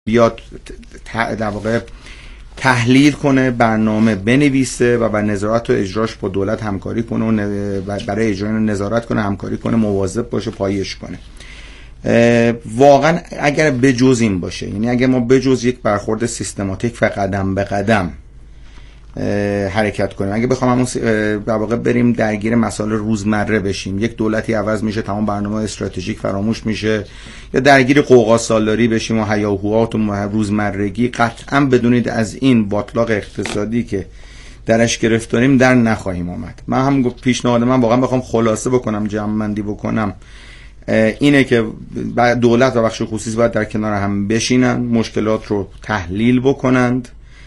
بیاد در واقع تحلیل کنه، برنامه بنویسه و با نظارت و اجراش با دولت همکاری کنه و برای اجرا نظارت کنه، همکاری کنه، مواظب باشه، پایش کنه. واقعا اگر بجز این باشه، یعنی اگر ما بجز یک برخورد سیستماتیک و قدم به قدم حرکت کنیم، اگه بخوام همون در واقع بریم درگیر مسائل روزمره بشیم، یک دولتی عوض میشه تمام برنامه استراتژیک فراموش میشه، یا درگیر قوقا سالاری بشیم و هیاهوات و روزمرگی، قطعا بدونید از این باطلاق اقتصادی که درش گرفتاریم در نخواهیم آمد. من هم پیشنهاد من واقعا بخوام خلاصه بکنم، جمع‌بندی بکنم، اینه که دولت و بخش خصوصی باید در کنار هم بشینن، مشکلات رو تحلیل بکنند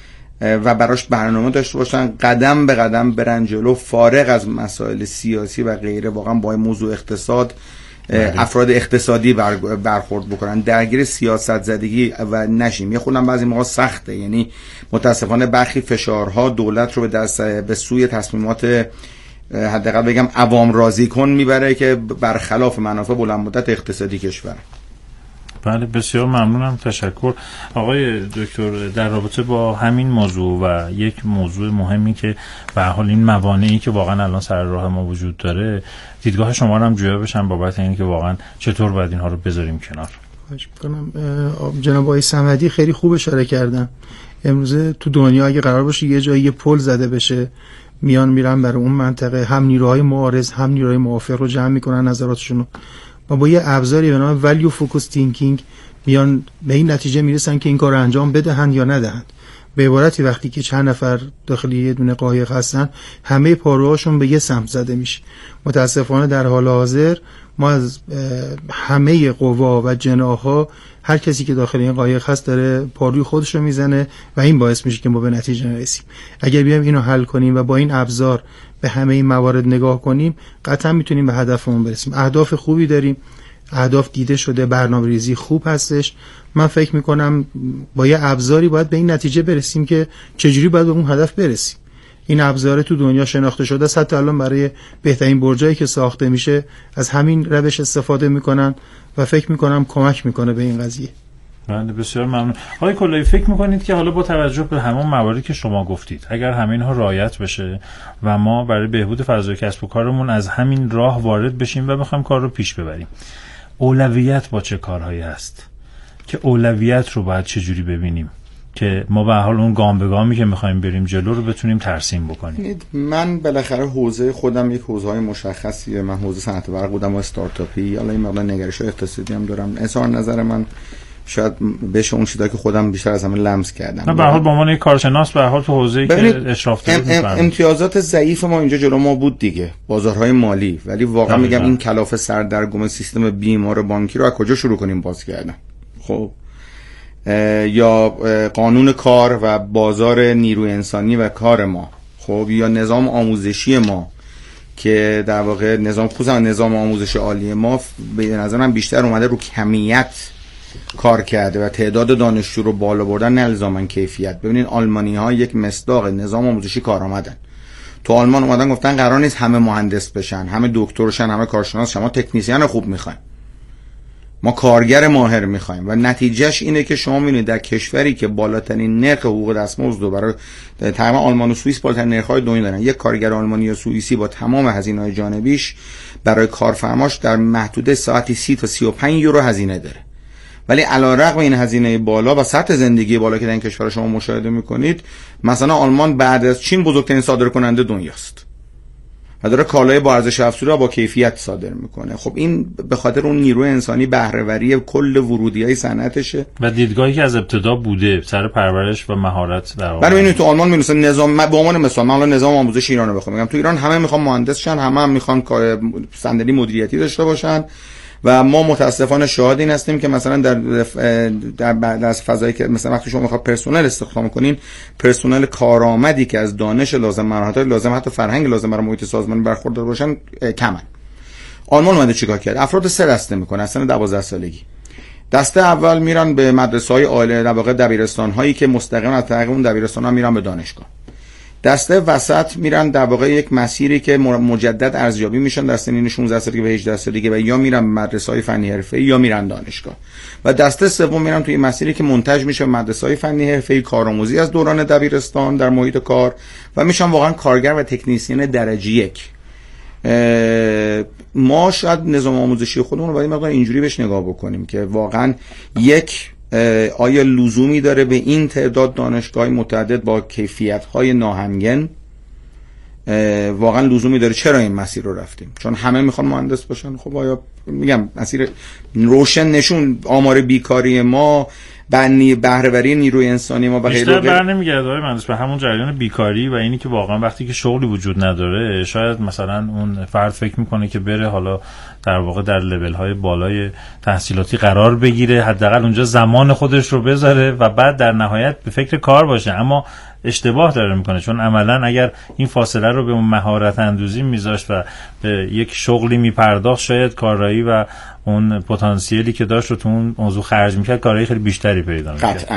و براش برنامه داشته باشن، قدم به قدم برن جلو، فارغ از مسائل سیاسی و غیره. واقعا با موضوع اقتصاد افراد اقتصادی برخورد بکنن، درگیر سیاست زدگی و نشیم. یه خودم بعضی موقع سخته، یعنی متاسفانه برخی فشارها دولت رو به سوی تصمیمات حداقل بگم عوام راضی کن میبره که برخلاف منافع بلند مدت اقتصادی کشور. بله، بسیار ممنونم، تشکر آقای دکتر. در رابطه با همین موضوع و یک موضوع مهمی که به هر حال این موانعی که واقعا الان سر راه ما وجود داره، دیدگاه شما رو هم جویا بشن بابت اینکه که واقعا چطور باید اینها رو بذاریم کنار. خواهش می‌کنم. جناب آقای صمدی خیلی خوب اشاره کردن. امروزه تو دنیا اگه قرار باشه یه جایی پل زده بشه، میرن برای اون منطقه، هم نیروهای معارض هم نیروهای موافق رو جمع میکنن نظراتشون رو، و با یه ابزاری به نام value focus thinking میان به این نتیجه میرسن که این کار رو انجام بدهن یا ندهند. به عبارتی وقتی که چند نفر داخل یه دونه قایق هستن، همه پاروهاشون به یه سمت زده میشه. متاسفانه در حال حاضر ما از همه قوا و جناح‌ها هر کسی که داخل این قایق هست داره پاروی خودش رو میزنه و این باعث میشه که ما به نتیجه نرسیم. اگر بیایم اینو حل کنیم و با این ابزار به همه این موارد نگاه کنیم، قطعا میتونیم به هدفمون برسیم. اهداف خوبی داریم، اهداف دیده شده، برنامه‌ریزی خوب هستش. من فکر میکنم با یه ابزاری باید به این نتیجه برسیم که چجوری باید به اون هدف برسیم. این ابزار تو دنیا شناخته شده است، حتی الان برای بهترین برجایی که ساخته میشه از همین روش استفاده میکنن و فکر میکنم کمک میکنه به این قضیه. بله، بسیار ممنون. آقای کلایی، فکر میکنید که حالا با توجه به همون مواردی که شما گفتید، اگر همه اینها رعایت بشه و ما برای بهبود فضای کسب و کارمون از همین راه وارد بشیم و بخوایم کار رو پیش ببریم، اولویت با چه کارهایی هست که اولویت رو باید چه جوری ببینیم که ما به حال اون گام به گامی که می‌خوایم بریم جلو رو بتونیم ترسیم بکنیم؟ من بالاخره حوزه خودم یک حوزه‌های مشخصیه. من حوزه صنعت برق بودم و استارتاپی، حالا این مقدار نگرش اقتصادی هم دارم. اظهار نظر من شاید بشه اون چیزایی که خودم بیشتر از همه لمس کردم. نه، به هر حال به عنوان یک کارشناس به هر حال تو حوزه‌ای که اشراف دارید امتیازات ضعیف ما اینجا جلو ما بود دیگه، بازارهای مالی. ولی واقعا میگم این کلافه سردرگم سیستم بیمار بانکی رو از کجا شروع کنیم باز کردن؟ خب یا قانون کار و بازار نیروی انسانی و کار ما، خب یا نظام آموزشی ما که در واقع خصوصا نظام آموزش عالی ما به نظر من بیشتر اومده رو کمیت کار کرده و تعداد دانشجو رو بالا بردن، نه الزاما کیفیت. ببینید آلمانی ها یک مصداق نظام آموزشی کار آمدن. تو آلمان اومدن گفتن قرار نیست همه مهندس بشن، همه دکتر شن، همه کارشناس شن، ما تکنیسیان خوب میخوایم، ما کارگر ماهر میخوایم. و نتیجهش اینه که شما میبینید در کشوری که بالاترین نرخ حقوق دستمزد رو برای تمام آلمان و سوئیس بالاترین نرخ‌های دنیا دارن، یک کارگر آلمانی یا سوئیسی با تمام هزینه‌های جانبیش برای کارفرماش در محدوده ساعتی 30 تا 35 یورو هزینه داره. ولی علیرغم این هزینه بالا و سطح زندگی بالا که در این کشور شما مشاهده میکنید، مثلا آلمان بعد از چین بزرگترین صادرکننده دنیاست و داره کالای با ارزش افزوده و با کیفیت صادر میکنه. خب این به خاطر اون نیروی انسانی بهره‌وری کل ورودیای صنعتشه و دیدگاهی که از ابتدا بوده سر پرورش و مهارت در واقع. ببینید تو آلمان میرسه نظام، به عنوان مثال من نظام آموزش ایران رو بخوام بگم، تو ایران همه میخوان مهندس شن، همه میخوان صندلی مدیریتی داشته باشن و ما متاسفانه شاهد این هستیم که مثلا در فضایی که مثلا وقتی شما میخواد پرسنل استخدام کنین، پرسنل کارآمدی که از دانش لازم، مهارت لازم، حتی فرهنگ لازم برای محیط سازمانی برخوردار باشن کمن. آلمان اومده چیکار کرد؟ افراد 3 دسته میکنه از سن 12 سالگی. دسته اول میرن به مدرسه‌های عالی، در واقع دبیرستان‌هایی که مستقیما از طریق اون دبیرستان‌ها میرن به دانشگاه. دسته وسط میرن در واقع یک مسیری که مجدد ارزیابی میشن در سنین 16 سالگی و 18 سالگی و یا میرن مدرسه‌های فنی حرفه‌ای یا میرن دانشگاه. و دسته سوم میرن توی مسیری که منتج میشه مدرسه‌های فنی حرفه‌ای، کارآموزی از دوران دبیرستان در محیط کار و میشن واقعا کارگر و تکنیسین درجه 1. ما شاید نظام آموزشی خودمون رو باید مقدار اینجوری بهش نگاه بکنیم که واقعا آیا لزومی داره به این تعداد دانشگاه متعدد با کیفیت‌های ناهمگن؟ واقعا لزومی داره؟ چرا این مسیر رو رفتیم؟ چون همه میخوان مهندس باشن. خب آیا میگم مسیر روشن نشون آمار بیکاری ما، بهره‌وری نیروی انسانی ما و غیره بیشتر برنمیگرده آقای مهندس به همون جریان بیکاری و اینی که واقعا وقتی که شغلی وجود نداره شاید مثلا اون فرد فکر میکنه که بره حالا در واقع در لول‌های بالای تحصیلاتی قرار بگیره، حداقل اونجا زمان خودش رو بذاره و بعد در نهایت به فکر کار باشه. اما اشتباه داره میکنه، چون عملا اگر این فاصله رو به اون مهارت اندوزی میذاشت و به یک شغلی میپرداخت شاید کارایی و اون پتانسیلی که داشت رو تو اون موضوع خرج میکرد کارایی خیلی بیشتری پیدا میکرد. قطعاً.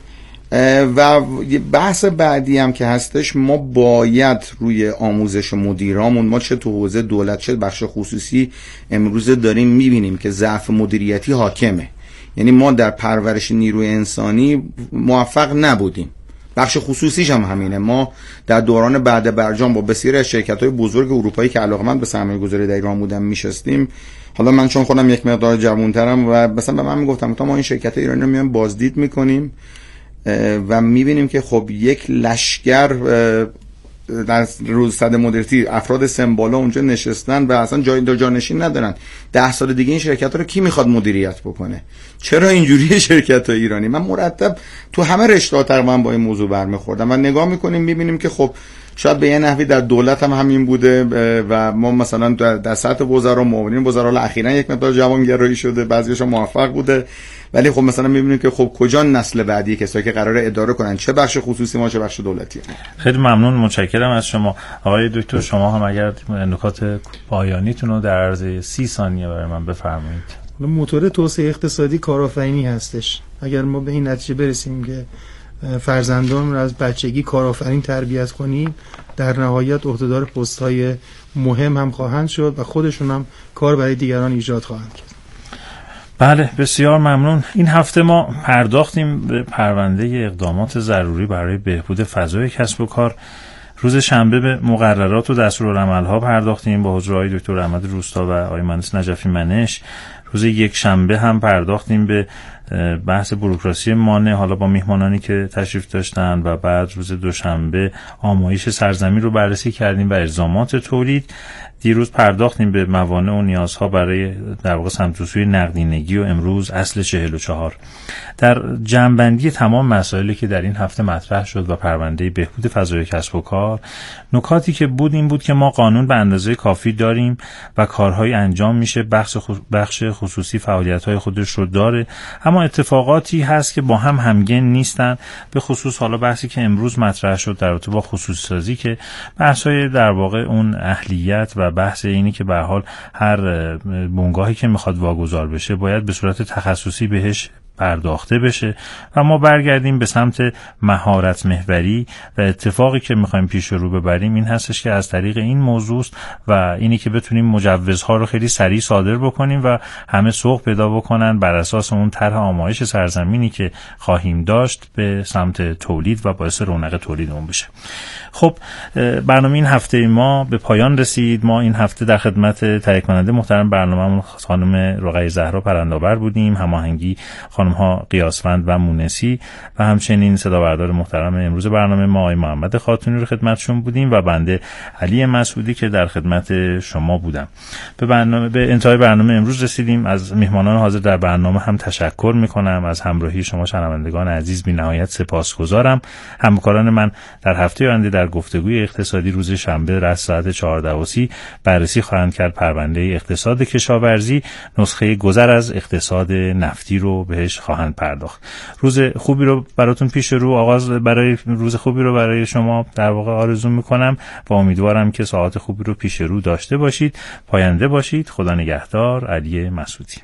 و بحث بعدی هم که هستش، ما باید روی آموزش مدیرامون، ما چه تو حوزه دولت چه بخش خصوصی امروز داریم میبینیم که ضعف مدیریتی حاکمه. یعنی ما در پرورش نیروی انسانی موفق نبودیم. بخش خصوصیش هم همینه. ما در دوران بعد برجام با بسیاری از شرکت‌های بزرگ اروپایی که علاقمند به سرمایه‌گذاری در ایران بودن میشستیم. حالا من چون خودم یک مقدار جوان‌ترم و مثلا به من میگفتم تا ما این شرکت‌های ایرانی رو میایم بازدید میکنیم و میبینیم که خب یک لشکر در روز صد مدیریتی افراد سمبالا اونجا نشستن و اصلا جانشین ندارن. 10 سال دیگه این شرکت‌ها رو کی میخواد مدیریت بکنه؟ چرا اینجوریه شرکت‌های ایرانی؟ من مرتب تو همه رشته‌ها تقریبا با این موضوع برمیخوردم و نگاه میکنیم میبینیم که خب شاید به یه نحوی در دولت هم همین بوده و ما مثلا در سطح وزرا معاونین وزرا اخیراً یک مقدار جوانگرایی شده، بعضی‌هاش موفق بوده، ولی خب مثلا میبینیم که خب کجا نسل بعدی کسایی که قراره اداره کنن، چه بخش خصوصی ما چه بخش دولتی. خیلی ممنون، متشکرم از شما آقای دکتر. شما هم اگر نکات پایانیتون رو در عرض 30 ثانیه برای من بفرمایید. موتور توسعه اقتصادی کارآفرینی هستش. اگر ما به این نتیجه برسیم که فرزندان رو از بچگی کارآفرین تربیت کنیم، در نهایت عهدهدار پست‌های مهم هم خواهند شد و خودشون هم کار برای دیگران ایجاد خواهند کرد. بله، بسیار ممنون. این هفته ما پرداختیم به پرونده اقدامات ضروری برای بهبود فضای کسب و کار. روز شنبه به مقررات و دستورالعمل‌ها پرداختیم با حضور آقای دکتر احمد روستا و آقای مهندس نجفی منش. روز یک شنبه هم پرداختیم به بحث بوروکراسی مانع، حالا با میهمانانی که تشریف داشتن، و بعد روز دوشنبه آمایش سرزمین رو بررسی کردیم و الزامات تولید. دیروز پرداختیم به موانع و نیازها برای در واقع سمت و سوی نقدینگی و امروز اصل 44. در جمع‌بندی تمام مسائلی که در این هفته مطرح شد و پرونده بهبود فضای کسب و کار، نکاتی که بود این بود که ما قانون به اندازه کافی داریم و کارهای انجام میشه، بخش خصوصی فعالیت‌های خودش رو داره، اما اتفاقاتی هست که با هم همگن نیستن. به خصوص حالا بحثی که امروز مطرح شد در رابطه با خصوصی سازی که بحث‌های در واقع اون اهلیت و بحث اینی که به هر حال هر بنگاهی که میخواد واگذار بشه باید به صورت تخصصی بهش پرداخته بشه و ما برگردیم به سمت مهارت محوری و اتفاقی که میخوایم پیش رو ببریم این هستش که از طریق این موضوع و اینی که بتونیم مجوزها رو خیلی سریع صادر بکنیم و همه سوق پیدا بکنن بر اساس اون طرح آمایش سرزمینی که خواهیم داشت به سمت تولید و باعث رونق تولید اون بشه. خب برنامه این هفته ما به پایان رسید. ما این هفته در خدمت تهیه کننده محترم برنامه‌مون خانم رقیه زهرا پرندآور بودیم، هماهنگی خانم‌ها قیاسفند و مونسی و همچنین صدا بردار محترم امروز برنامه ما آقای محمد خاتونی رو خدمتشون بودیم و بنده علی مسعودی که در خدمت شما بودم. به انتهای برنامه امروز رسیدیم. از میهمانان حاضر در برنامه هم تشکر می‌کنم. از همراهی شما شنوندگان عزیز بی‌نهایت سپاسگزارم. همکاران من در هفته آینده در گفتگوی اقتصادی روز شنبه رأس ساعت 14:30 بررسی خواهند کرد پرونده اقتصاد کشاورزی، نسخه گذر از اقتصاد نفتی رو بهش خواهند پرداخت. روز خوبی رو براتون پیش رو روز خوبی رو برای شما در واقع آرزو میکنم و امیدوارم که ساعات خوبی رو پیش رو داشته باشید. پاینده باشید. خدا نگهدار. علی مسعودی.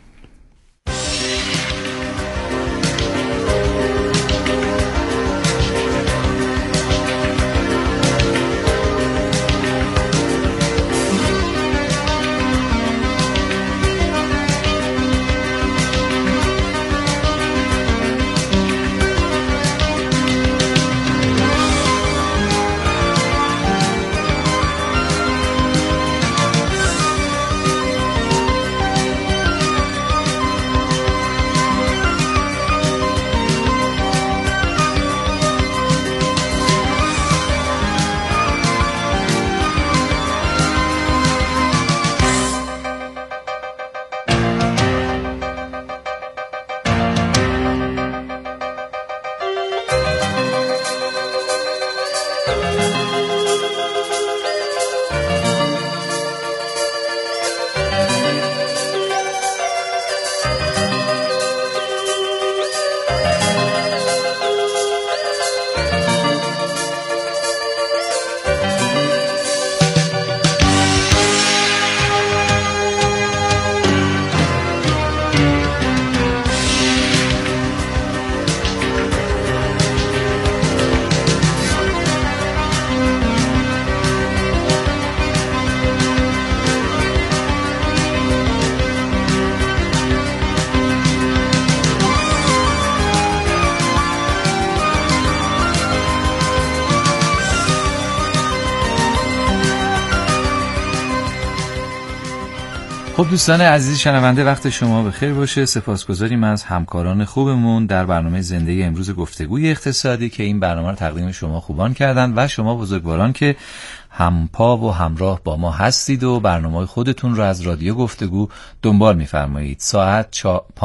خب دوستان عزیز شنونده، وقت شما بخیر باشه. سپاسگزاریم از همکاران خوبمون در برنامه زنده امروز گفتگوی اقتصادی که این برنامه رو تقدیم شما خوبان کردن و شما بزرگواران که همپا و همراه با ما هستید و برنامه خودتون رو از رادیو گفتگو دنبال می‌فرمایید. ساعت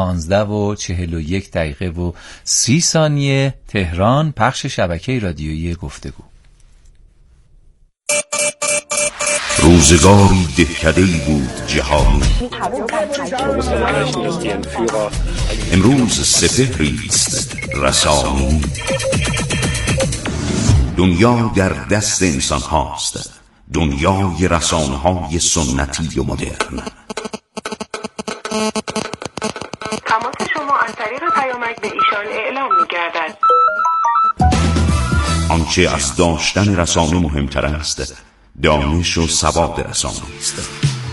15:30 تهران، پخش شبکه رادیویی گفتگو. روزگاری دهکده‌ای بود جهانی، امروز سپهری است رسانی. دنیا در دست انسان هاست، دنیای رسانه های سنتی و مدرن. تماس شما از طریق پیامک به ایشان اعلام می گردد. آنچه از داشتن رسانه مهمتر است، دانش و سواد رسانه است.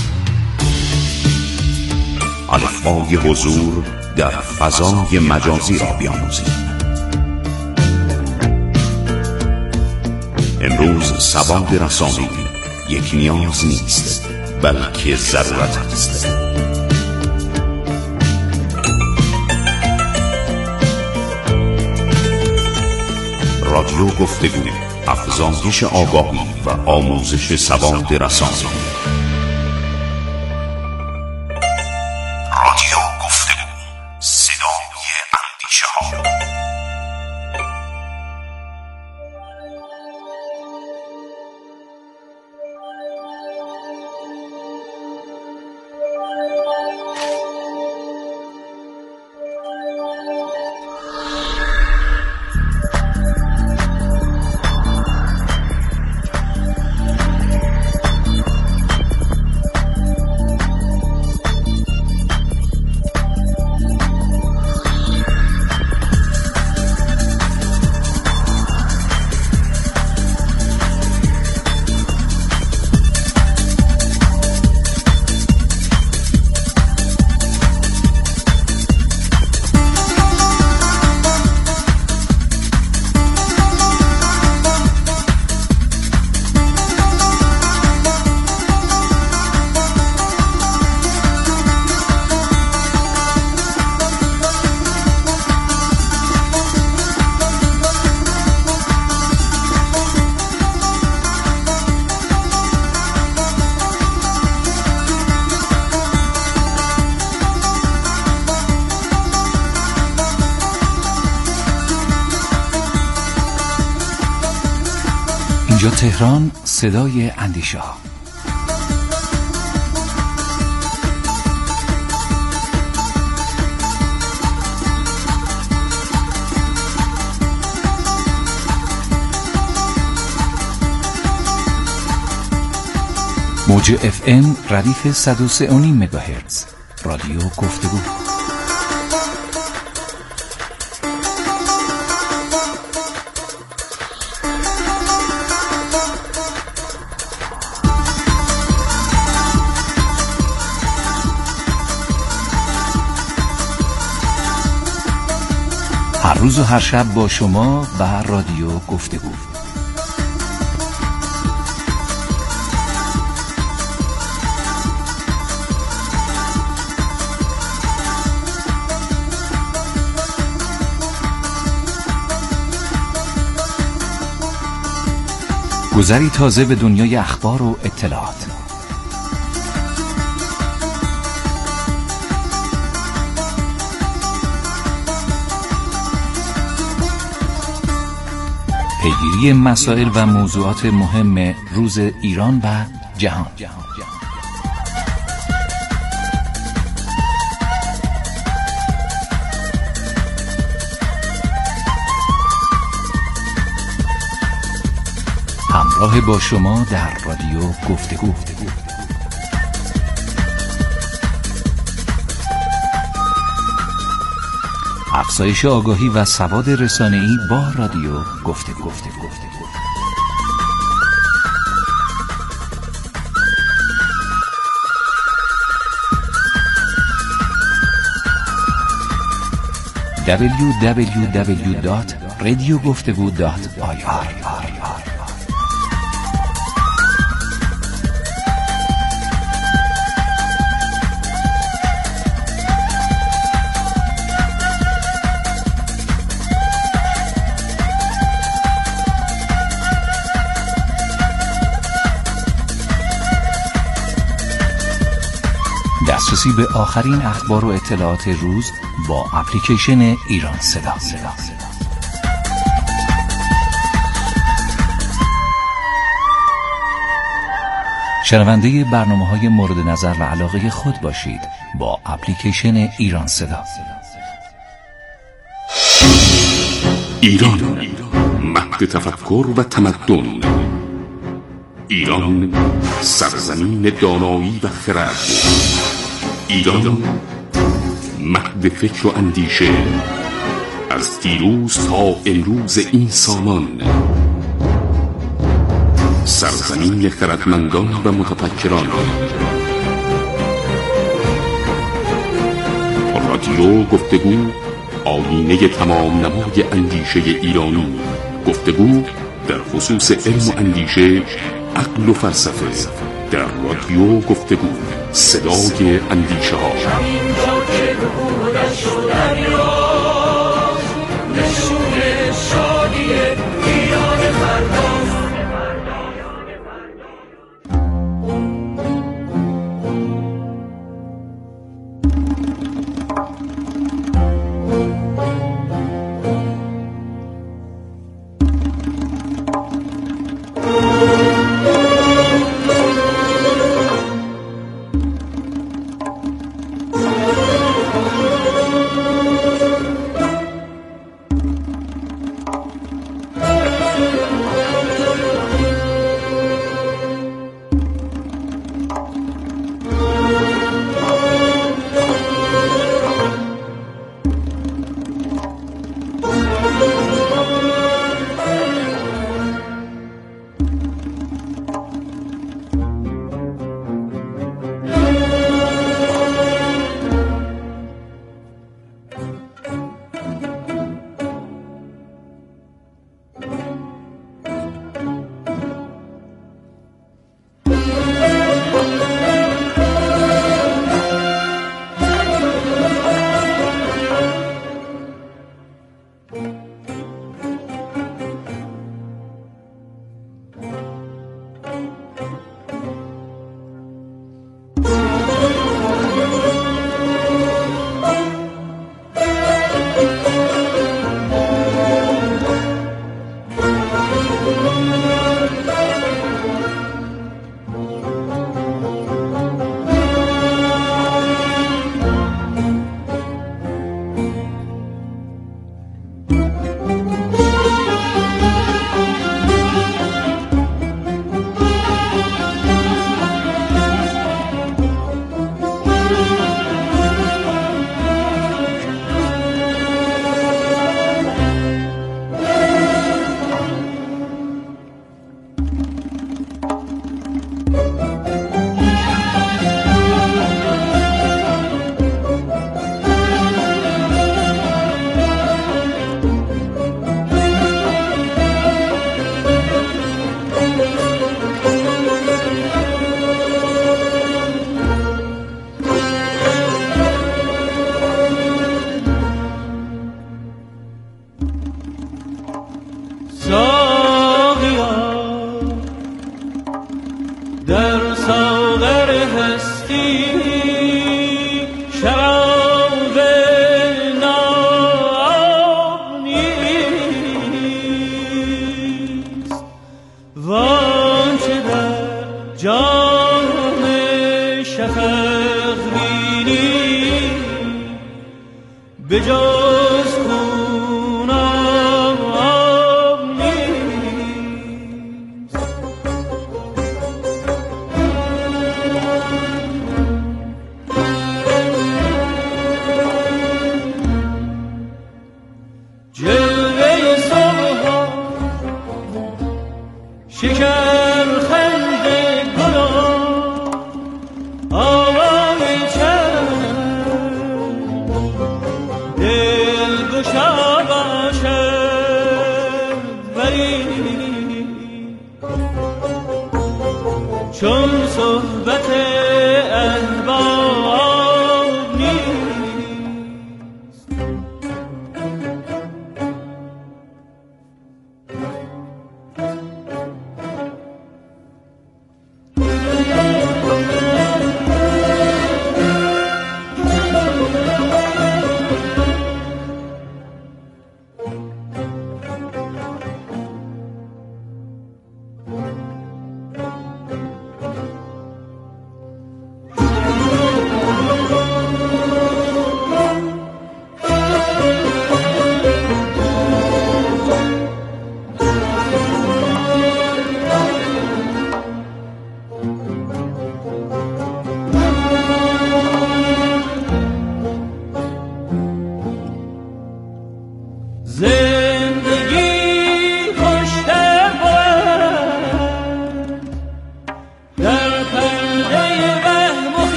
الفبای حضور در فضای مجازی را بیاموزید. امروز سواد رسانه‌ای یک نیاز نیست، بلکه ضرورت است. رادیو گفتگو، افزایش آگاهی و آموزش سواد رسانه‌ای. رادیو گفتگو، صدای اندیشه‌ها. اینجا تهران، صدای اندیشه ها. موج FM ردیف 103.5 مگاهرتز. رادیو گفتگو. هر روز و هر شب با شما و رادیو گفتگو. گذری تازه به دنیای اخبار و اطلاعات. پیگیری مسائل و موضوعات مهم روز ایران و جهان. همراه با شما در رادیو گفتگو. افزایش آگاهی و سواد رسانه‌ای با رادیو گفتگو. www.radiogoftegu.ir. دسترسی به آخرین اخبار و اطلاعات روز با اپلیکیشن ایران صدا. شنونده برنامه‌های مورد نظر و علاقه خود باشید با اپلیکیشن ایران صدا. ایران، مهد تفکر و تمدن. ایران، سرزمین دانایی و خرد. ایران، مهد فکر و اندیشه، از دیروز تا امروز این سامان. سرزمین خردمندان و متفکران. رادیو گفتگو، آیینه تمام نمای اندیشه ایرانی. گفتگو در خصوص علم و اندیشه، عقل و فلسفه. در رادیو گفتگو، صدای اندیشه ها.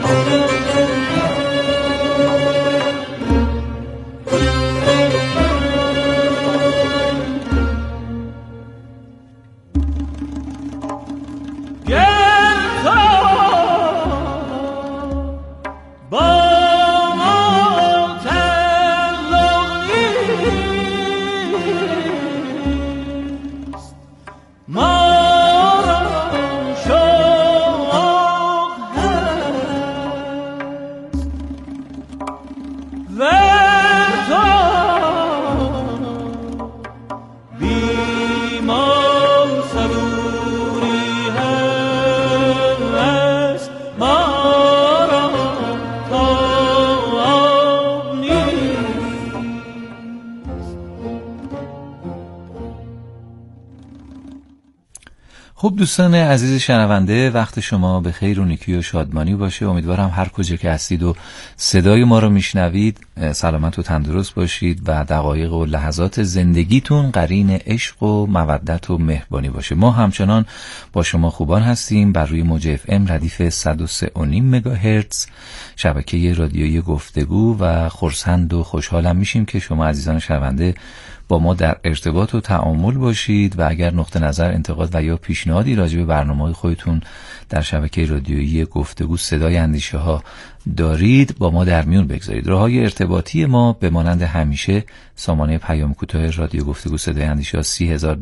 خب دوستان عزیز شنونده، وقت شما به خیر و نیکی و شادمانی باشه. امیدوارم هر کجا که هستید و صدای ما رو میشنوید سلامت و تندرست باشید و دقایق و لحظات زندگیتون قرین عشق و مودت و مهربانی باشه. ما همچنان با شما خوبان هستیم بر روی موج FM ردیف 103.5 مگاهرتز شبکه رادیویی گفتگو و خرسند و خوشحالم میشیم که شما عزیزان شنونده با ما در ارتباط و تعامل باشید و اگر نقطه نظر، انتقاد و یا پیشنهادی راجع به برنامه‌های خودتون در شبکه رادیویی گفتگو صدای اندیشه ها دارید با ما در میون بگذارید. راههای ارتباطی ما به مانند همیشه سامانه پیام کوتاه رادیو گفتگو صدای اندیشه ها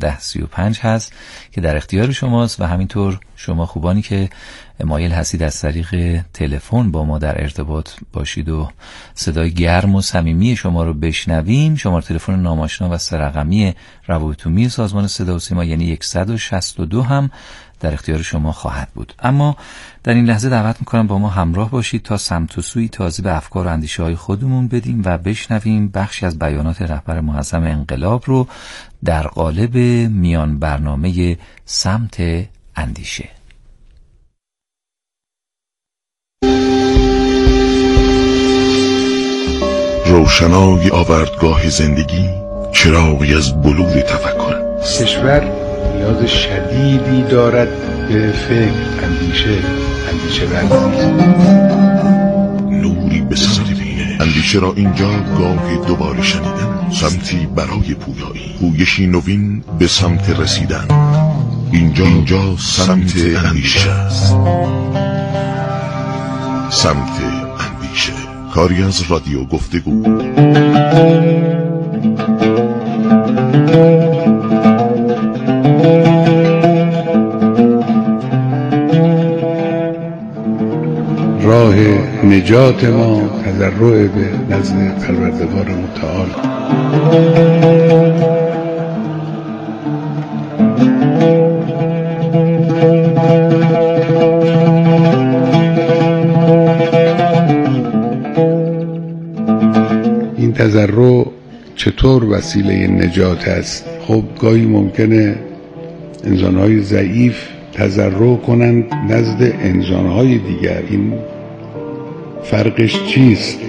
301035 هست که در اختیار شماست و همینطور شما خوبانی که مایل هستید از طریق تلفن با ما در ارتباط باشید و صدای گرم و صمیمی شما رو بشنویم، شماره تلفن ناماشنا و 3 رقمی روابط عمومی سازمان صدا و سیما یعنی 162 هم در اختیار شما خواهد بود. اما در این لحظه دعوت میکنم با ما همراه باشید تا سمت و سوی تازه به افکار و اندیشه های خودمون بدیم و بشنویم بخشی از بیانات رهبر معظم انقلاب رو در قالب میان برنامه سمت اندیشه. روشنای آوردگاه زندگی، چراغی از بلور تفکر است. کشور نیاز شدیدی دارد به فکر، اندیشه ورزی، نوری به سمت بینه. اندیشه را اینجا گاه دوباره شنیدن، سمتی برای پویایی، پویشی نوین به سمت رسیدن. اینجا سمت اندیشه است. سمت اندیشه، کاری از رادیو گفتگو. راه نجات ما تضرع به نزد پروردگار متعال. این تضرع چطور وسیله نجات است؟ خب گاهی ممکنه انسان‌های ضعیف تضرع کنند نزد انسان‌های دیگر. این فرقش چیست؟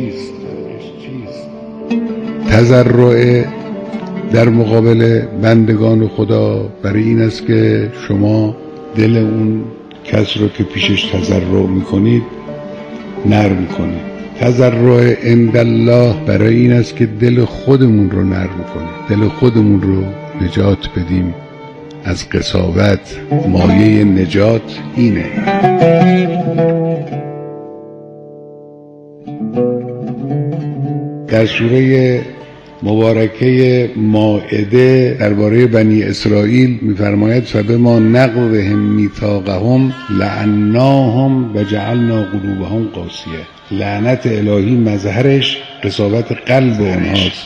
تضرع در مقابل بندگان خدا برای این است که شما دل اون کس رو که پیشش تضرع میکنید نرم کنید. تضرع عند الله برای این است که دل خودمون رو نرم کنیم، دل خودمون رو نجات بدیم از قساوت. مایه نجات اینه. در سوره مبارکه مائده درباره بنی اسرائیل می‌فرماید فبما نقضهم میثاقهم لعناهم و جعلنا قلوبهم قاسیه. لعنت الهی مظهرش قساوت قلب اونهاست.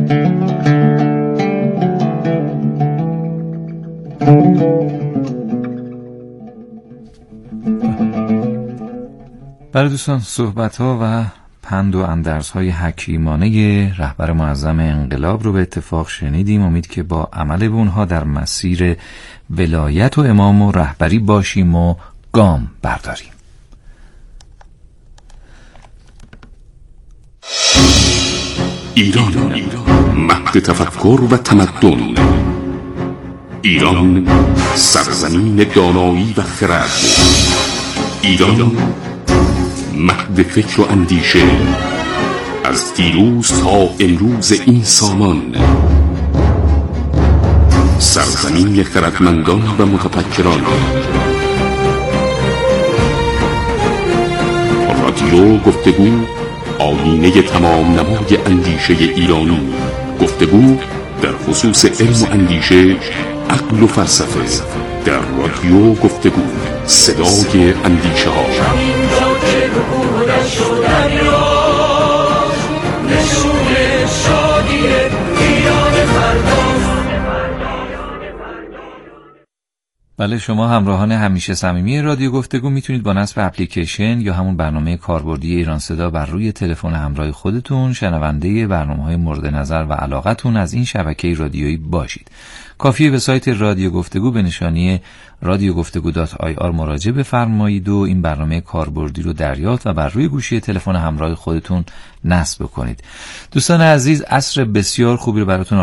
برای دوستان صحبت‌ها و پند و اندرزهای حکیمانه رهبر معظم انقلاب رو به اتفاق شنیدیم. امید که با عمل به اونها در مسیر ولایت و امام و رهبری باشیم و گام برداریم. ایران مهد تفکر و تمدن. ایران سرزمین دانایی و خرد. ایران مهد فکر و اندیشه از دیروز تا امروز انسانان. سرزمین خردمندان و متفکران. رادیو گفتگو، آیینه تمام نمای اندیشه ایرانی. گفتگو در خصوص علم و اندیشه، عقل و فلسفه. در رادیو گفتگو، صدای اندیشه ها. بله، شما همراهان همیشه صمیمی رادیو گفتگو میتونید با نصب اپلیکیشن یا همون برنامه کاربردی ایران صدا بر روی تلفن همراه خودتون شنونده برنامه‌های مورد نظر و علاقتون از این شبکه رادیویی باشید. کافیه به سایت رادیو گفتگو به نشانی radiogoftegu.ir مراجعه بفرمایید و این برنامه کاربردی رو دریافت و بر روی گوشی تلفن همراه خودتون نصب کنید. دوستان عزیز، عصر بسیار خوبی رو براتون